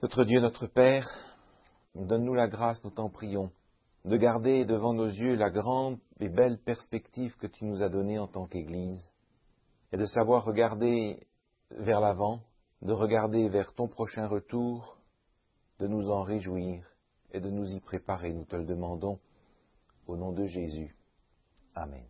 Notre Dieu, notre Père, donne-nous la grâce, nous t'en prions, de garder devant nos yeux la grande et belle perspective que tu nous as donnée en tant qu'Église, et de savoir regarder vers l'avant, de regarder vers ton prochain retour, de nous en réjouir et de nous y préparer. Nous te le demandons au nom de Jésus. Amen.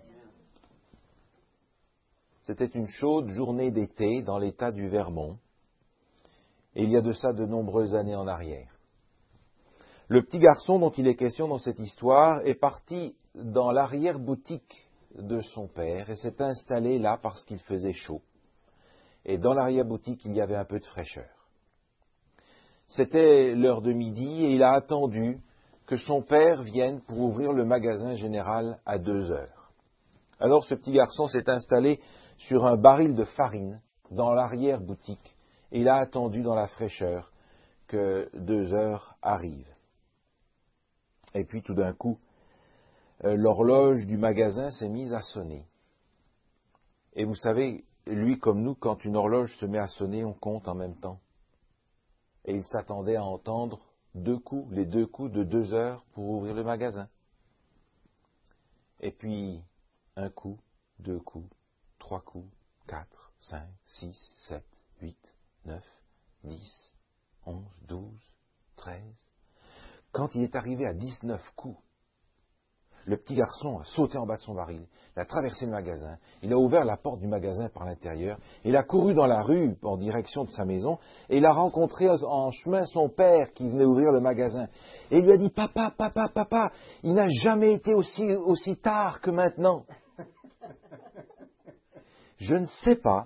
C'était une chaude journée d'été dans l'État du Vermont, et il y a de ça de nombreuses années en arrière. Le petit garçon dont il est question dans cette histoire est parti dans l'arrière-boutique de son père et s'est installé là parce qu'il faisait chaud. Et dans l'arrière-boutique, il y avait un peu de fraîcheur. C'était l'heure de midi et il a attendu que son père vienne pour ouvrir le magasin général à 2 heures. Alors ce petit garçon s'est installé sur un baril de farine dans l'arrière-boutique et il a attendu dans la fraîcheur que 2 heures arrivent. Et puis tout d'un coup, l'horloge du magasin s'est mise à sonner. Et vous savez, lui comme nous, quand une horloge se met à sonner, on compte en même temps. Et il s'attendait à entendre 2 coups, les 2 coups de 2 heures pour ouvrir le magasin. Et puis, 1 coup, 2 coups, 3 coups, 4, 5, 6, 7, 8, 9, 10, 11, 12, 13. Quand il est arrivé à 19 coups, le petit garçon a sauté en bas de son baril, il a traversé le magasin, il a ouvert la porte du magasin par l'intérieur, il a couru dans la rue en direction de sa maison et il a rencontré en chemin son père qui venait ouvrir le magasin. Et il lui a dit « Papa, papa, papa, il n'a jamais été aussi tard que maintenant. » Je ne sais pas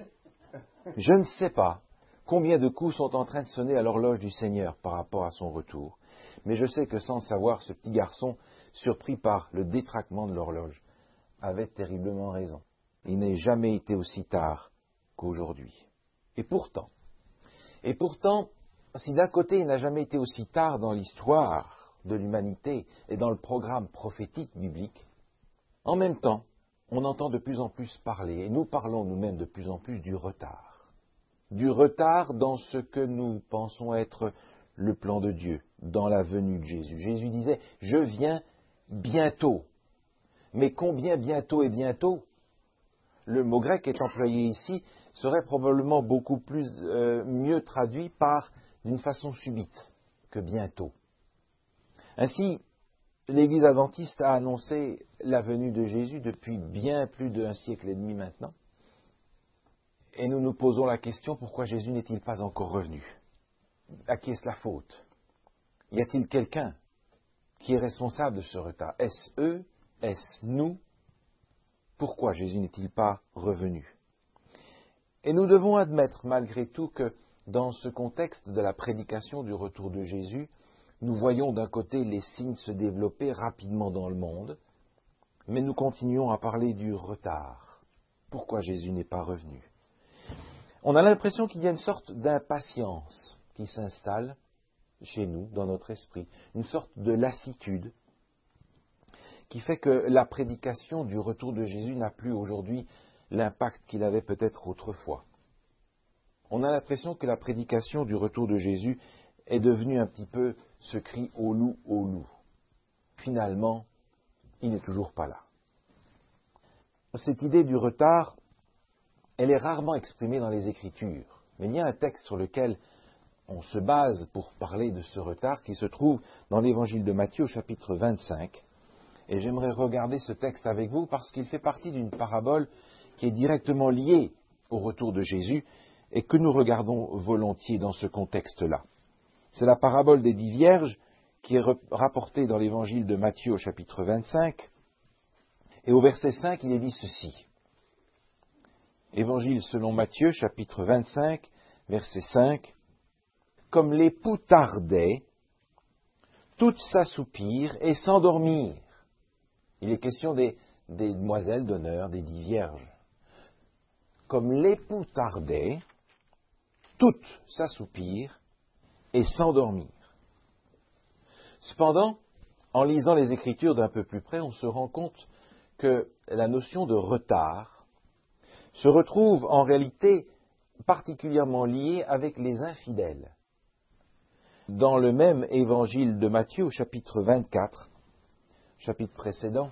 combien de coups sont en train de sonner à l'horloge du Seigneur par rapport à son retour. Mais je sais que sans le savoir, ce petit garçon, surpris par le détraquement de l'horloge, avait terriblement raison. Il n'est jamais été aussi tard qu'aujourd'hui. Et pourtant, si d'un côté il n'a jamais été aussi tard dans l'histoire de l'humanité et dans le programme prophétique biblique, en même temps, on entend de plus en plus parler, et nous parlons nous-mêmes de plus en plus du retard. Du retard dans ce que nous pensons être le plan de Dieu, dans la venue de Jésus. Jésus disait « Je viens bientôt ». Mais combien bientôt et bientôt? Le mot grec qui est employé ici serait probablement beaucoup plus mieux traduit par d'une façon subite que bientôt. Ainsi, l'Église adventiste a annoncé la venue de Jésus depuis bien plus d'1 siècle et demi maintenant. Et nous nous posons la question, pourquoi Jésus n'est-il pas encore revenu? À qui est-ce la faute? Y a-t-il quelqu'un qui est responsable de ce retard? Est-ce eux? Est-ce nous? Pourquoi Jésus n'est-il pas revenu? Et nous devons admettre malgré tout que dans ce contexte de la prédication du retour de Jésus, nous voyons d'un côté les signes se développer rapidement dans le monde, mais nous continuons à parler du retard. Pourquoi Jésus n'est pas revenu? On a l'impression qu'il y a une sorte d'impatience qui s'installe chez nous, dans notre esprit, une sorte de lassitude qui fait que la prédication du retour de Jésus n'a plus aujourd'hui l'impact qu'il avait peut-être autrefois. On a l'impression que la prédication du retour de Jésus est devenue un petit peu ce cri au loup, au loup. Finalement, il n'est toujours pas là. Cette idée du retard, elle est rarement exprimée dans les Écritures. Mais il y a un texte sur lequel on se base pour parler de ce retard qui se trouve dans l'Évangile de Matthieu au chapitre 25. Et j'aimerais regarder ce texte avec vous parce qu'il fait partie d'une parabole qui est directement liée au retour de Jésus et que nous regardons volontiers dans ce contexte-là. C'est la parabole des 10 vierges qui est rapportée dans l'Évangile de Matthieu au chapitre 25. Et au verset 5, il est dit ceci. Évangile selon Matthieu, chapitre 25, verset 5. Comme l'époux tardait, toutes s'assoupirent et s'endormirent. Il est question des demoiselles d'honneur, des 10 vierges. Comme l'époux tardait, toutes s'assoupirent et s'endormirent. Cependant, en lisant les Écritures d'un peu plus près, on se rend compte que la notion de retard se retrouve en réalité particulièrement liée avec les infidèles. Dans le même évangile de Matthieu, au chapitre 24, chapitre précédent,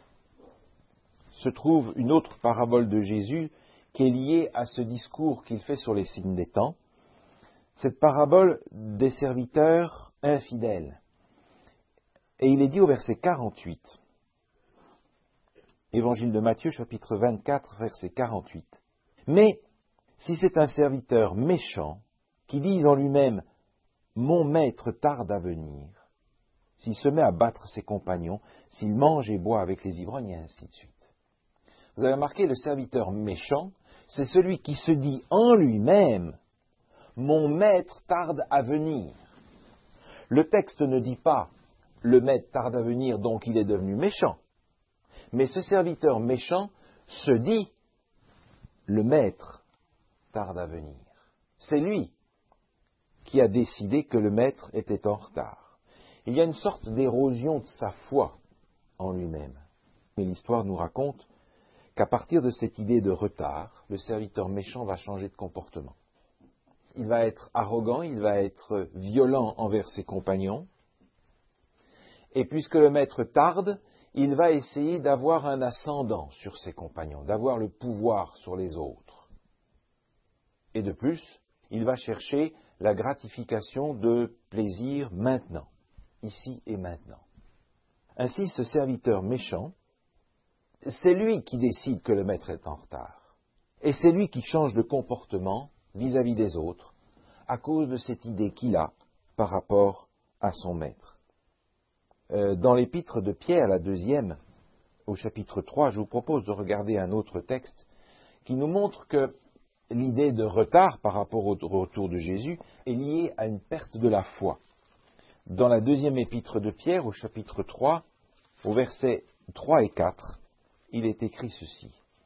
se trouve une autre parabole de Jésus qui est liée à ce discours qu'il fait sur les signes des temps. Cette parabole des serviteurs infidèles. Et il est dit au verset 48, évangile de Matthieu, chapitre 24, verset 48. Mais si c'est un serviteur méchant qui dit en lui-même « Mon maître tarde à venir », s'il se met à battre ses compagnons, s'il mange et boit avec les ivrognes, et ainsi de suite. Vous avez remarqué, le serviteur méchant, c'est celui qui se dit en lui-même « Mon maître tarde à venir ». Le texte ne dit pas « Le maître tarde à venir, donc il est devenu méchant ». Mais ce serviteur méchant se dit « Le maître tarde à venir ». C'est lui qui a décidé que le maître était en retard. Il y a une sorte d'érosion de sa foi en lui-même. Mais l'histoire nous raconte qu'à partir de cette idée de retard, le serviteur méchant va changer de comportement. Il va être arrogant, il va être violent envers ses compagnons. Et puisque le maître tarde, il va essayer d'avoir un ascendant sur ses compagnons, d'avoir le pouvoir sur les autres. Et de plus, il va chercher la gratification de plaisir maintenant, ici et maintenant. Ainsi, ce serviteur méchant, c'est lui qui décide que le maître est en retard. Et c'est lui qui change de comportement vis-à-vis des autres à cause de cette idée qu'il a par rapport à son maître. Dans l'épître de Pierre, la 2e, au chapitre 3, je vous propose de regarder un autre texte qui nous montre que l'idée de retard par rapport au retour de Jésus est liée à une perte de la foi. Dans la 2e épître de Pierre, au chapitre 3, au versets 3 et 4, il est écrit ceci.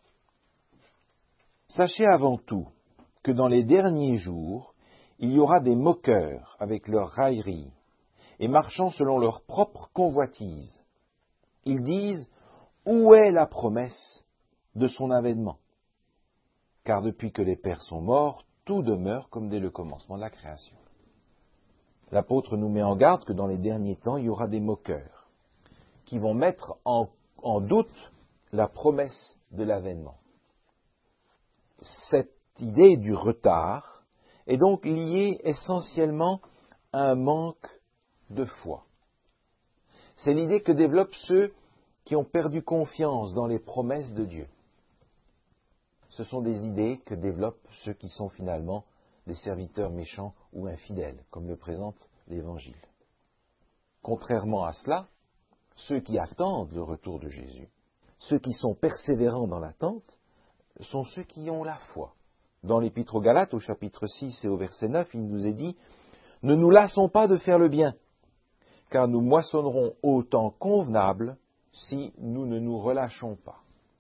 « Sachez avant tout que dans les derniers jours, il y aura des moqueurs avec leurs railleries, et marchant selon leur propre convoitise. Ils disent, où est la promesse de son avènement? Car depuis que les pères sont morts, tout demeure comme dès le commencement de la création. » L'apôtre nous met en garde que dans les derniers temps, il y aura des moqueurs qui vont mettre en doute la promesse de l'avènement. Cette idée du retard est donc liée essentiellement à un manque de foi. C'est l'idée que développent ceux qui ont perdu confiance dans les promesses de Dieu. Ce sont des idées que développent ceux qui sont finalement des serviteurs méchants ou infidèles, comme le présente l'Évangile. Contrairement à cela, ceux qui attendent le retour de Jésus, ceux qui sont persévérants dans l'attente, sont ceux qui ont la foi. Dans l'Épître aux Galates, au chapitre 6 et au verset 9, il nous est dit « Ne nous lassons pas de faire le bien, car nous moissonnerons au temps convenable si nous ne nous relâchons pas. »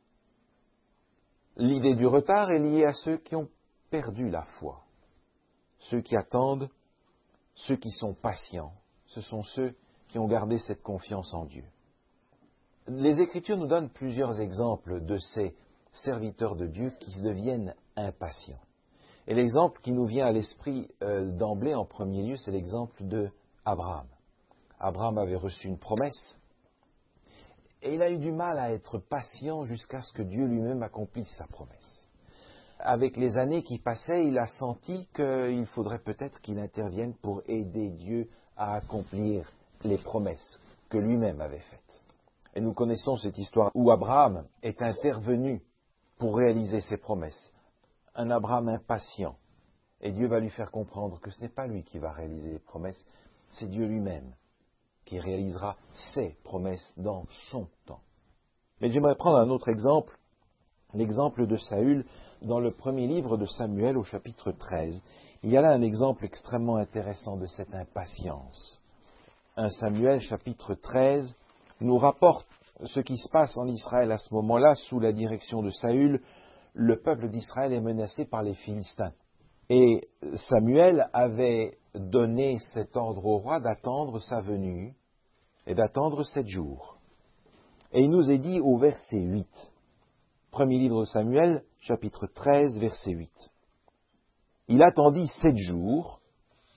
L'idée du retard est liée à ceux qui ont perdu la foi. Ceux qui attendent, ceux qui sont patients, ce sont ceux qui ont gardé cette confiance en Dieu. Les Écritures nous donnent plusieurs exemples de ces serviteurs de Dieu qui deviennent impatients. Et l'exemple qui nous vient à l'esprit d'emblée, en premier lieu, c'est l'exemple de Abraham. Abraham avait reçu une promesse et il a eu du mal à être patient jusqu'à ce que Dieu lui-même accomplisse sa promesse. Avec les années qui passaient, il a senti qu'il faudrait peut-être qu'il intervienne pour aider Dieu à accomplir les promesses que lui-même avait faites. Et nous connaissons cette histoire où Abraham est intervenu pour réaliser ses promesses. Un Abraham impatient. Et Dieu va lui faire comprendre que ce n'est pas lui qui va réaliser les promesses, c'est Dieu lui-même qui réalisera ses promesses dans son temps. Mais j'aimerais prendre un autre exemple, l'exemple de Saül dans le premier livre de Samuel au chapitre 13. Il y a là un exemple extrêmement intéressant de cette impatience. 1 Samuel chapitre 13 nous rapporte ce qui se passe en Israël à ce moment-là, sous la direction de Saül. Le peuple d'Israël est menacé par les Philistins. Et Samuel avait donné cet ordre au roi d'attendre sa venue et d'attendre 7 jours. Et il nous est dit au verset 8, premier livre de Samuel, chapitre 13, verset 8. Il attendit 7 jours,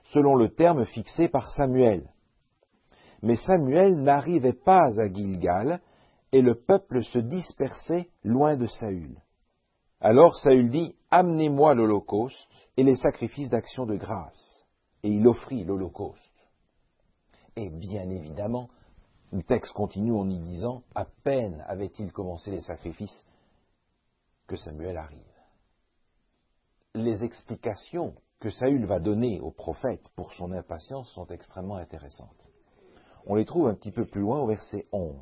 selon le terme fixé par Samuel. Mais Samuel n'arrivait pas à Gilgal, et le peuple se dispersait loin de Saül. Alors Saül dit, « Amenez-moi l'holocauste et les sacrifices d'action de grâce. » Et il offrit l'holocauste. Et bien évidemment, le texte continue en y disant, à peine avait-il commencé les sacrifices que Samuel arrive. Les explications que Saül va donner au prophète pour son impatience sont extrêmement intéressantes. On les trouve un petit peu plus loin au verset 11.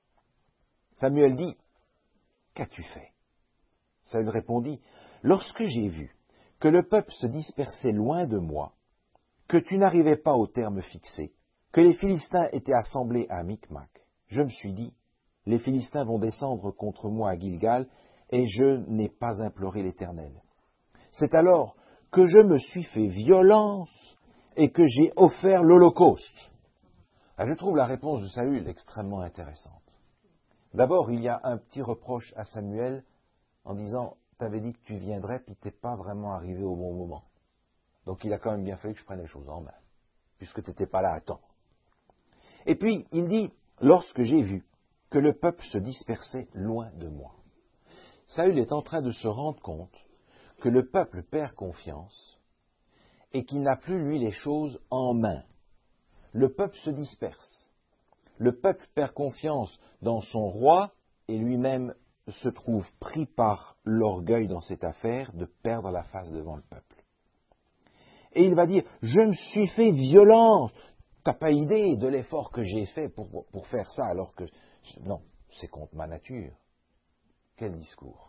Samuel dit, « Qu'as-tu fait » Saül répondit, « Lorsque j'ai vu que le peuple se dispersait loin de moi, que tu n'arrivais pas au terme fixé, que les Philistins étaient assemblés à Micmac, je me suis dit, les Philistins vont descendre contre moi à Gilgal, et je n'ai pas imploré l'Éternel. C'est alors que je me suis fait violence et que j'ai offert l'holocauste. » Je trouve la réponse de Saül extrêmement intéressante. D'abord, il y a un petit reproche à Samuel en disant « T'avais dit que tu viendrais, puis t'es pas vraiment arrivé au bon moment. Donc il a quand même bien fallu que je prenne les choses en main, puisque tu n'étais pas là à temps. » Et puis, il dit « Lorsque j'ai vu que le peuple se dispersait loin de moi. » Saül est en train de se rendre compte que le peuple perd confiance et qu'il n'a plus, lui, les choses en main. Le peuple se disperse. Le peuple perd confiance dans son roi et lui-même se trouve pris par l'orgueil dans cette affaire de perdre la face devant le peuple. Et il va dire, je me suis fait violence. T'as pas idée de l'effort que j'ai fait pour faire ça, alors que... Non, c'est contre ma nature. Quel discours.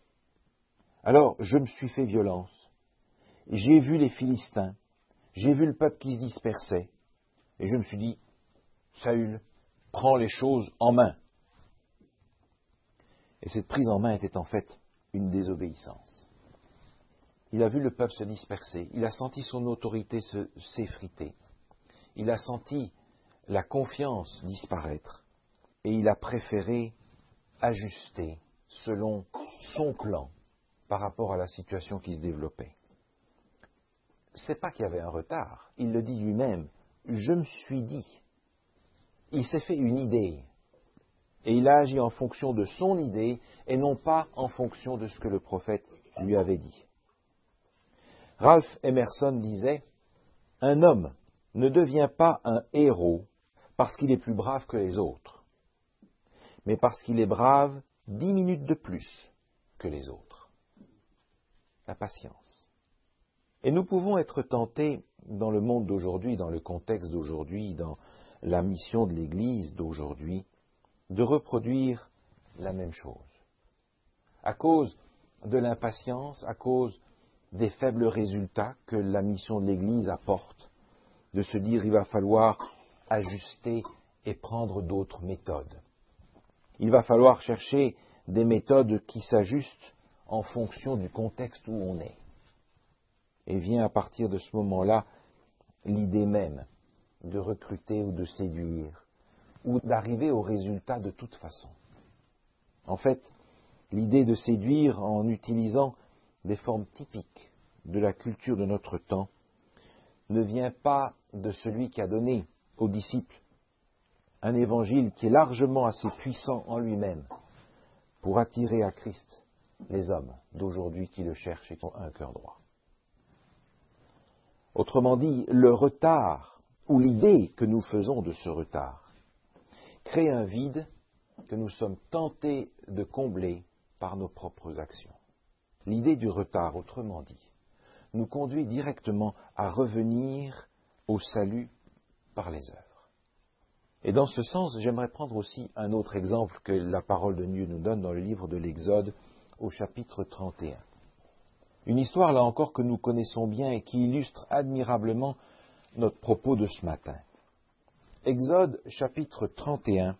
Alors, je me suis fait violence. J'ai vu les Philistins. J'ai vu le peuple qui se dispersait. Et je me suis dit, Saül, prends les choses en main. Et cette prise en main était en fait une désobéissance. Il a vu le peuple se disperser. Il a senti son autorité s'effriter. Il a senti la confiance disparaître. Et il a préféré ajuster selon son plan par rapport à la situation qui se développait. C'est pas qu'il y avait un retard. Il le dit lui-même. Je me suis dit. Il s'est fait une idée. Et il a agi en fonction de son idée et non pas en fonction de ce que le prophète lui avait dit. Ralph Emerson disait, « Un homme ne devient pas un héros parce qu'il est plus brave que les autres, mais parce qu'il est brave 10 minutes de plus que les autres. » La patience. Et nous pouvons être tentés dans le monde d'aujourd'hui, dans le contexte d'aujourd'hui, dans la mission de l'Église d'aujourd'hui, de reproduire la même chose. À cause de l'impatience, à cause des faibles résultats que la mission de l'Église apporte, de se dire il va falloir ajuster et prendre d'autres méthodes. Il va falloir chercher des méthodes qui s'ajustent en fonction du contexte où on est. Et vient à partir de ce moment-là l'idée même de recruter ou de séduire, ou d'arriver au résultat de toute façon. En fait, l'idée de séduire en utilisant des formes typiques de la culture de notre temps ne vient pas de celui qui a donné aux disciples un évangile qui est largement assez puissant en lui-même pour attirer à Christ les hommes d'aujourd'hui qui le cherchent et qui ont un cœur droit. Autrement dit, le retard, ou l'idée que nous faisons de ce retard, crée un vide que nous sommes tentés de combler par nos propres actions. L'idée du retard, autrement dit, nous conduit directement à revenir au salut par les œuvres. Et dans ce sens, j'aimerais prendre aussi un autre exemple que la parole de Dieu nous donne dans le livre de l'Exode au chapitre 31. Une histoire, là encore, que nous connaissons bien et qui illustre admirablement notre propos de ce matin. Exode chapitre 31.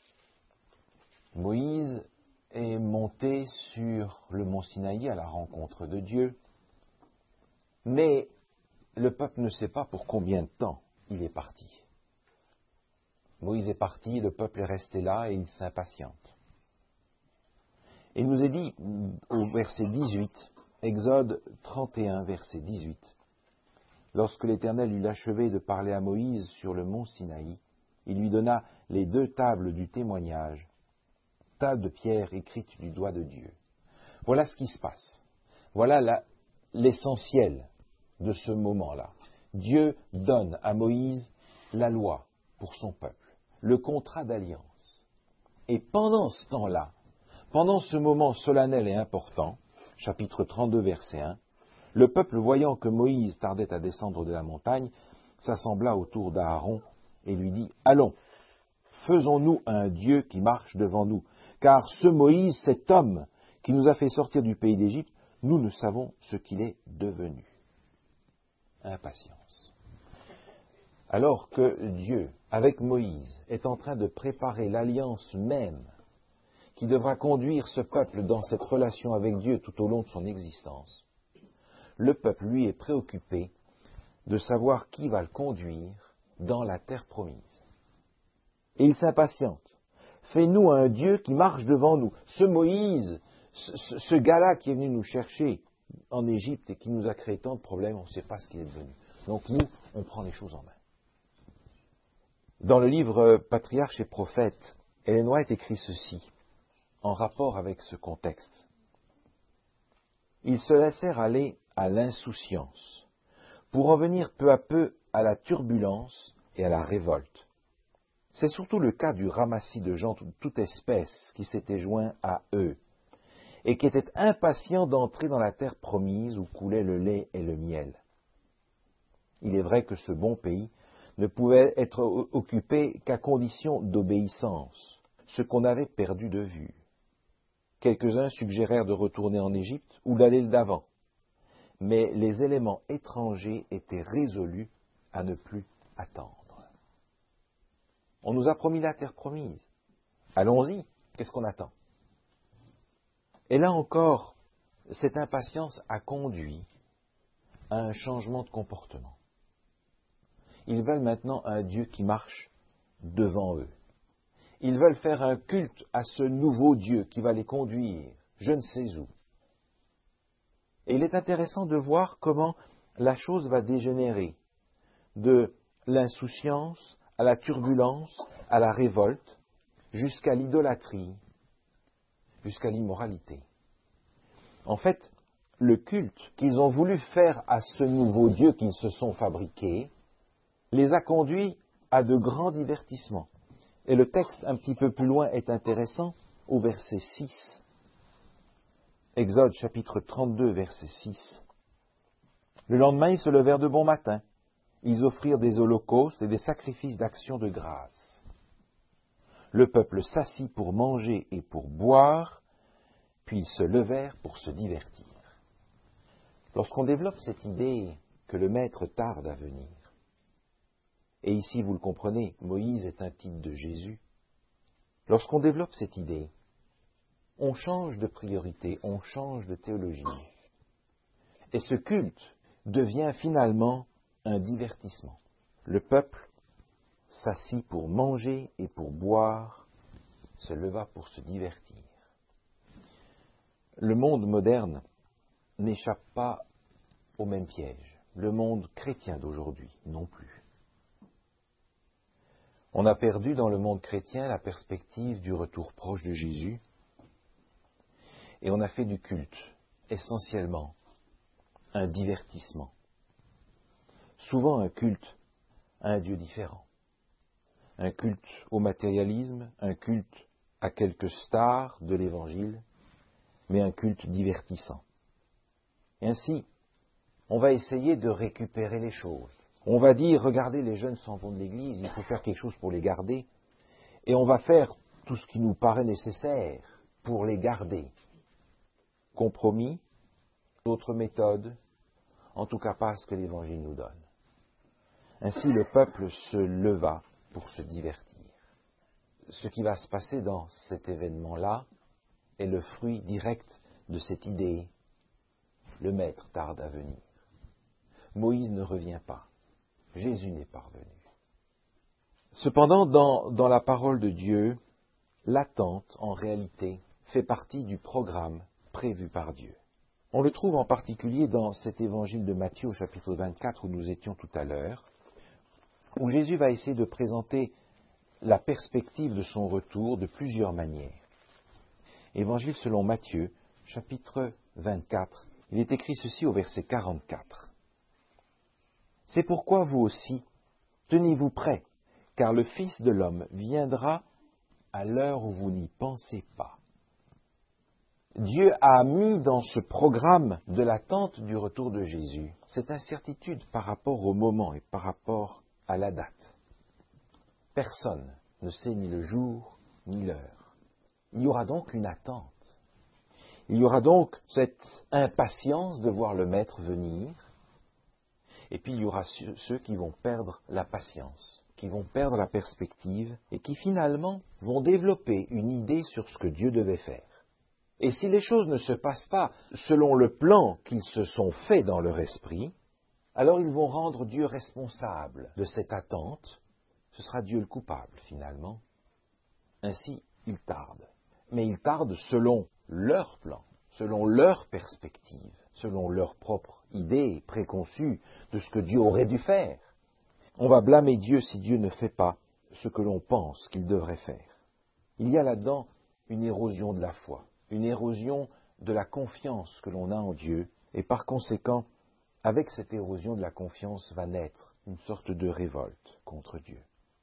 Moïse est monté sur le mont Sinaï à la rencontre de Dieu, mais le peuple ne sait pas pour combien de temps il est parti. Moïse est parti, le peuple est resté là et il s'impatiente. Il nous est dit au verset 18, Exode 31, verset 18, lorsque l'Éternel eut achevé de parler à Moïse sur le mont Sinaï, il lui donna les 2 tables du témoignage, tables de pierre écrites du doigt de Dieu. Voilà ce qui se passe. Voilà l'essentiel de ce moment-là. Dieu donne à Moïse la loi pour son peuple, le contrat d'alliance. Et pendant ce temps-là, pendant ce moment solennel et important, chapitre 32, verset 1, le peuple, voyant que Moïse tardait à descendre de la montagne, s'assembla autour d'Aaron et lui dit « Allons, faisons-nous un Dieu qui marche devant nous, car ce Moïse, cet homme qui nous a fait sortir du pays d'Égypte, nous ne savons ce qu'il est devenu. » Impatience. Alors que Dieu, avec Moïse, est en train de préparer l'alliance même qui devra conduire ce peuple dans cette relation avec Dieu tout au long de son existence, le peuple, lui, est préoccupé de savoir qui va le conduire dans la terre promise. Et il s'impatiente. Fais-nous un Dieu qui marche devant nous. Ce Moïse, ce gars-là qui est venu nous chercher en Égypte et qui nous a créé tant de problèmes, on ne sait pas ce qu'il est devenu. Donc nous, on prend les choses en main. Dans le livre Patriarches et Prophètes, Ellen White écrit ceci, en rapport avec ce contexte. Ils se laissèrent aller à l'insouciance, pour en venir peu à peu à la turbulence et à la révolte. C'est surtout le cas du ramassis de gens de toute espèce qui s'étaient joints à eux, et qui étaient impatients d'entrer dans la terre promise où coulait le lait et le miel. Il est vrai que ce bon pays ne pouvait être occupé qu'à condition d'obéissance, ce qu'on avait perdu de vue. Quelques-uns suggérèrent de retourner en Égypte ou d'aller d'avant, mais les éléments étrangers étaient résolus à ne plus attendre. On nous a promis la terre promise. Allons-y, qu'est-ce qu'on attend? Et là encore, cette impatience a conduit à un changement de comportement. Ils veulent maintenant un Dieu qui marche devant eux. Ils veulent faire un culte à ce nouveau Dieu qui va les conduire, je ne sais où. Et il est intéressant de voir comment la chose va dégénérer de l'insouciance à la turbulence, à la révolte, jusqu'à l'idolâtrie, jusqu'à l'immoralité. En fait, le culte qu'ils ont voulu faire à ce nouveau Dieu qu'ils se sont fabriqués les a conduits à de grands divertissements. Et le texte un petit peu plus loin est intéressant au verset 6. Exode chapitre 32, verset 6. Le lendemain, ils se levèrent de bon matin. Ils offrirent des holocaustes et des sacrifices d'action de grâce. Le peuple s'assit pour manger et pour boire, puis ils se levèrent pour se divertir. Lorsqu'on développe cette idée que le Maître tarde à venir, et ici vous le comprenez, Moïse est un type de Jésus, lorsqu'on développe cette idée, on change de priorité, on change de théologie. Et ce culte devient finalement un divertissement. Le peuple s'assit pour manger et pour boire, se leva pour se divertir. Le monde moderne n'échappe pas au même piège. Le monde chrétien d'aujourd'hui non plus. On a perdu dans le monde chrétien la perspective du retour proche de Jésus et on a fait du culte essentiellement un divertissement. Souvent un culte à un Dieu différent. Un culte au matérialisme, un culte à quelques stars de l'Évangile, mais un culte divertissant. Et ainsi, on va essayer de récupérer les choses. On va dire, regardez, les jeunes s'en vont de l'église, il faut faire quelque chose pour les garder, et on va faire tout ce qui nous paraît nécessaire pour les garder. Compromis, d'autres méthodes, en tout cas pas ce que l'Évangile nous donne. Ainsi, le peuple se leva pour se divertir. Ce qui va se passer dans cet événement-là est le fruit direct de cette idée. Le Maître tarde à venir. Moïse ne revient pas. Jésus n'est pas revenu. Cependant, dans la parole de Dieu, l'attente, en réalité, fait partie du programme prévu par Dieu. On le trouve en particulier dans cet évangile de Matthieu au chapitre 24 où nous étions tout à l'heure, où Jésus va essayer de présenter la perspective de son retour de plusieurs manières. Évangile selon Matthieu, chapitre 24, il est écrit ceci au verset 44. « C'est pourquoi vous aussi, tenez-vous prêts, car le Fils de l'homme viendra à l'heure où vous n'y pensez pas. » Dieu a mis dans ce programme de l'attente du retour de Jésus cette incertitude par rapport au moment et par rapport à la date. Personne ne sait ni le jour ni l'heure. Il y aura donc une attente. Il y aura donc cette impatience de voir le Maître venir. Et puis il y aura ceux qui vont perdre la patience, qui vont perdre la perspective et qui finalement vont développer une idée sur ce que Dieu devait faire. Et si les choses ne se passent pas selon le plan qu'ils se sont faits dans leur esprit, alors ils vont rendre Dieu responsable de cette attente. Ce sera Dieu le coupable, finalement. Ainsi, ils tardent. Mais ils tardent selon leur plan, selon leur perspective, selon leur propre idée préconçue de ce que Dieu aurait dû faire. On va blâmer Dieu si Dieu ne fait pas ce que l'on pense qu'il devrait faire. Il y a là-dedans une érosion de la foi, une érosion de la confiance que l'on a en Dieu, et par conséquent, avec cette érosion de la confiance va naître une sorte de révolte contre Dieu.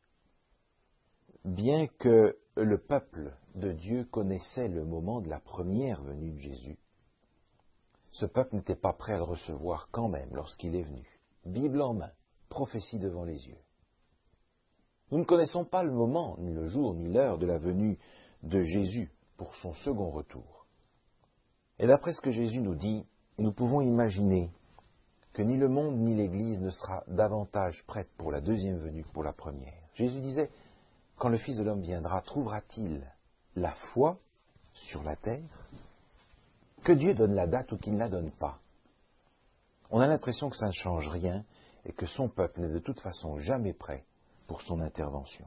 Bien que le peuple de Dieu connaissait le moment de la première venue de Jésus, ce peuple n'était pas prêt à le recevoir quand même lorsqu'il est venu, Bible en main, prophétie devant les yeux. Nous ne connaissons pas le moment, ni le jour, ni l'heure de la venue de Jésus pour son second retour. Et d'après ce que Jésus nous dit, nous pouvons imaginer que ni le monde ni l'Église ne sera davantage prête pour la deuxième venue que pour la première. Jésus disait, quand le Fils de l'homme viendra, trouvera-t-il la foi sur la terre? Que Dieu donne la date ou qu'il ne la donne pas. On a l'impression que ça ne change rien et que son peuple n'est de toute façon jamais prêt pour son intervention.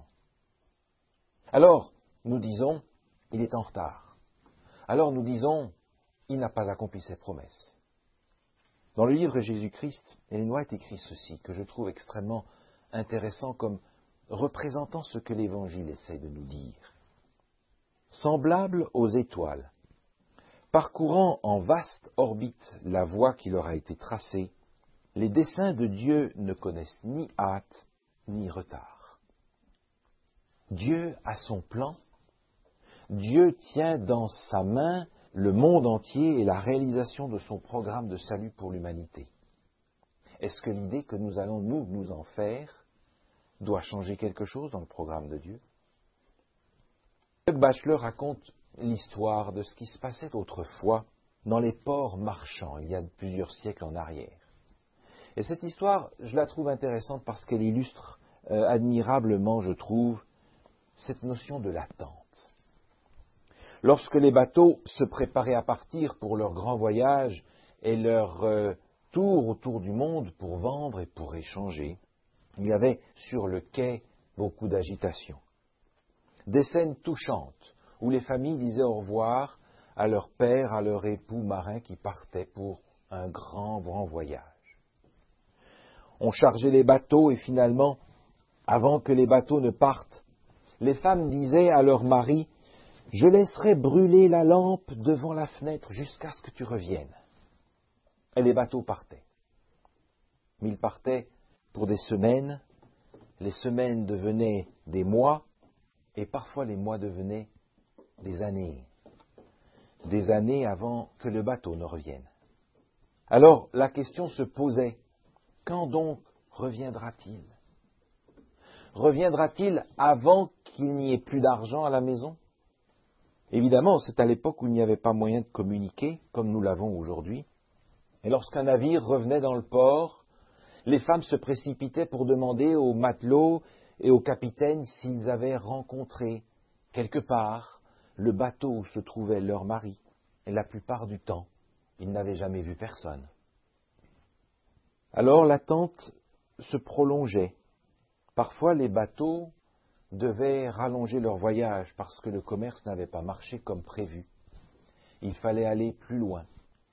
Alors, nous disons, il est en retard. Alors nous disons, il n'a pas accompli ses promesses. Dans le livre Jésus-Christ, Ellen White écrit ceci, que je trouve extrêmement intéressant comme représentant ce que l'Évangile essaie de nous dire. Semblable aux étoiles, parcourant en vaste orbite la voie qui leur a été tracée, les desseins de Dieu ne connaissent ni hâte ni retard. Dieu a son plan. Dieu tient dans sa main le monde entier et la réalisation de son programme de salut pour l'humanité. Est-ce que l'idée que nous allons nous en faire doit changer quelque chose dans le programme de Dieu? Doug Batchelor raconte l'histoire de ce qui se passait autrefois dans les ports marchands, il y a plusieurs siècles en arrière. Et cette histoire, je la trouve intéressante parce qu'elle illustre admirablement, je trouve, cette notion de l'attente. Lorsque les bateaux se préparaient à partir pour leur grand voyage et leur tour autour du monde pour vendre et pour échanger, il y avait sur le quai beaucoup d'agitation. Des scènes touchantes où les familles disaient au revoir à leur père, à leur époux marin qui partaient pour un grand voyage. On chargeait les bateaux et finalement, avant que les bateaux ne partent, les femmes disaient à leur mari « Je laisserai brûler la lampe devant la fenêtre jusqu'à ce que tu reviennes. » Et les bateaux partaient. Mais ils partaient pour des semaines, les semaines devenaient des mois, et parfois les mois devenaient des années avant que le bateau ne revienne. Alors la question se posait, quand donc reviendra-t-il? Reviendra-t-il avant qu'il n'y ait plus d'argent à la maison? Évidemment, c'est à l'époque où il n'y avait pas moyen de communiquer, comme nous l'avons aujourd'hui. Et lorsqu'un navire revenait dans le port, les femmes se précipitaient pour demander aux matelots et aux capitaines s'ils avaient rencontré quelque part le bateau où se trouvait leur mari. Et la plupart du temps, ils n'avaient jamais vu personne. Alors l'attente se prolongeait. Parfois, les bateaux devaient rallonger leur voyage parce que le commerce n'avait pas marché comme prévu. Il fallait aller plus loin.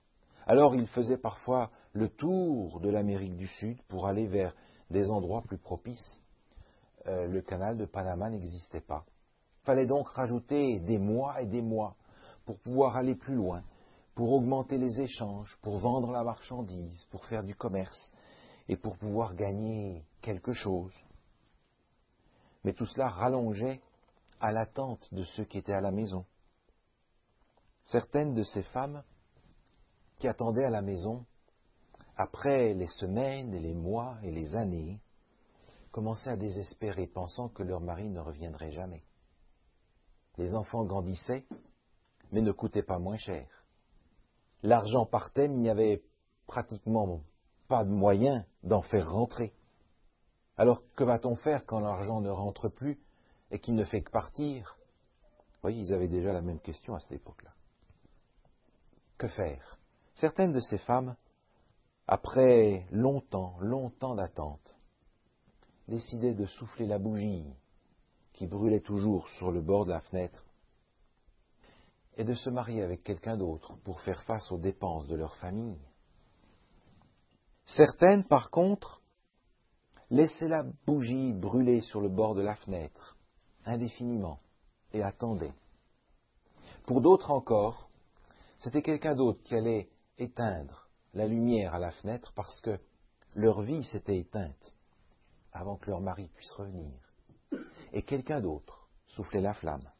Alors il faisait parfois le tour de l'Amérique du Sud pour aller vers des endroits plus propices. Le canal de Panama n'existait pas. Il fallait donc rajouter des mois et des mois pour pouvoir aller plus loin, pour augmenter les échanges, pour vendre la marchandise, pour faire du commerce et pour pouvoir gagner quelque chose. Mais tout cela rallongeait à l'attente de ceux qui étaient à la maison. Certaines de ces femmes qui attendaient à la maison, après les semaines et les mois et les années, commençaient à désespérer, pensant que leur mari ne reviendrait jamais. Les enfants grandissaient, mais ne coûtaient pas moins cher. L'argent partait, mais il n'y avait pratiquement pas de moyen d'en faire rentrer. Alors que va-t-on faire quand l'argent ne rentre plus et qu'il ne fait que partir? Vous voyez, ils avaient déjà la même question à cette époque-là. Que faire? Certaines de ces femmes, après longtemps d'attente, décidaient de souffler la bougie qui brûlait toujours sur le bord de la fenêtre et de se marier avec quelqu'un d'autre pour faire face aux dépenses de leur famille. Certaines, par contre, laissaient la bougie brûler sur le bord de la fenêtre, indéfiniment, et attendaient. Pour d'autres encore, c'était quelqu'un d'autre qui allait éteindre la lumière à la fenêtre parce que leur vie s'était éteinte avant que leur mari puisse revenir. Et quelqu'un d'autre soufflait la flamme.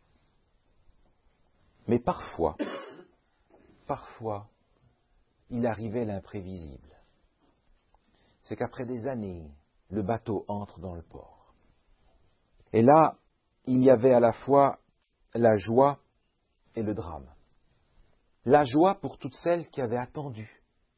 Mais parfois, il arrivait l'imprévisible. C'est qu'après des années, le bateau entre dans le port. Et là, il y avait à la fois la joie et le drame. La joie pour toutes celles qui avaient attendu,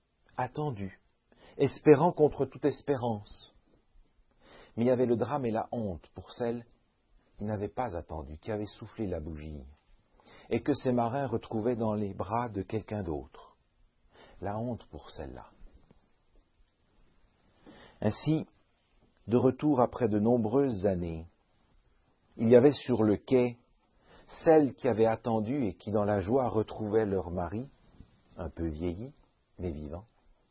espérant contre toute espérance. Mais il y avait le drame et la honte pour celles qui n'avaient pas attendu, qui avaient soufflé la bougie, et que ces marins retrouvaient dans les bras de quelqu'un d'autre. La honte pour celle-là. Ainsi, de retour après de nombreuses années, il y avait sur le quai celles qui avaient attendu et qui, dans la joie, retrouvaient leur mari, un peu vieilli, mais vivant,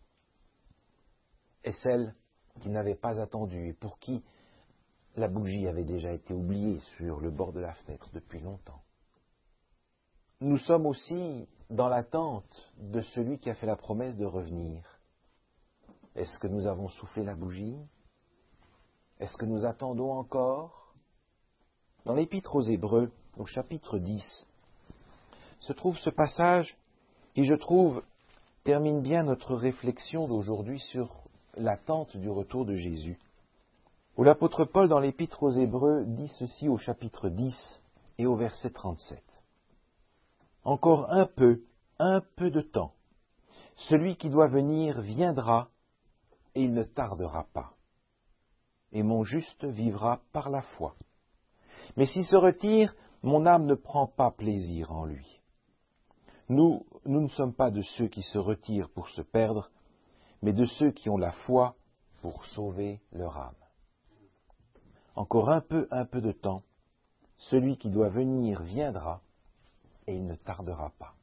et celles qui n'avaient pas attendu et pour qui la bougie avait déjà été oubliée sur le bord de la fenêtre depuis longtemps. Nous sommes aussi dans l'attente de celui qui a fait la promesse de revenir. Est-ce que nous avons soufflé la bougie? Est-ce que nous attendons encore? Dans l'Épître aux Hébreux, au chapitre 10, se trouve ce passage qui, je trouve, termine bien notre réflexion d'aujourd'hui sur l'attente du retour de Jésus. Où l'apôtre Paul, dans l'Épître aux Hébreux, dit ceci au chapitre 10 et au verset 37. Encore un peu de temps. Celui qui doit venir viendra, et il ne tardera pas. Et mon juste vivra par la foi. Mais s'il se retire, mon âme ne prend pas plaisir en lui. Nous ne sommes pas de ceux qui se retirent pour se perdre, mais de ceux qui ont la foi pour sauver leur âme. Encore un peu de temps, celui qui doit venir viendra, et il ne tardera pas.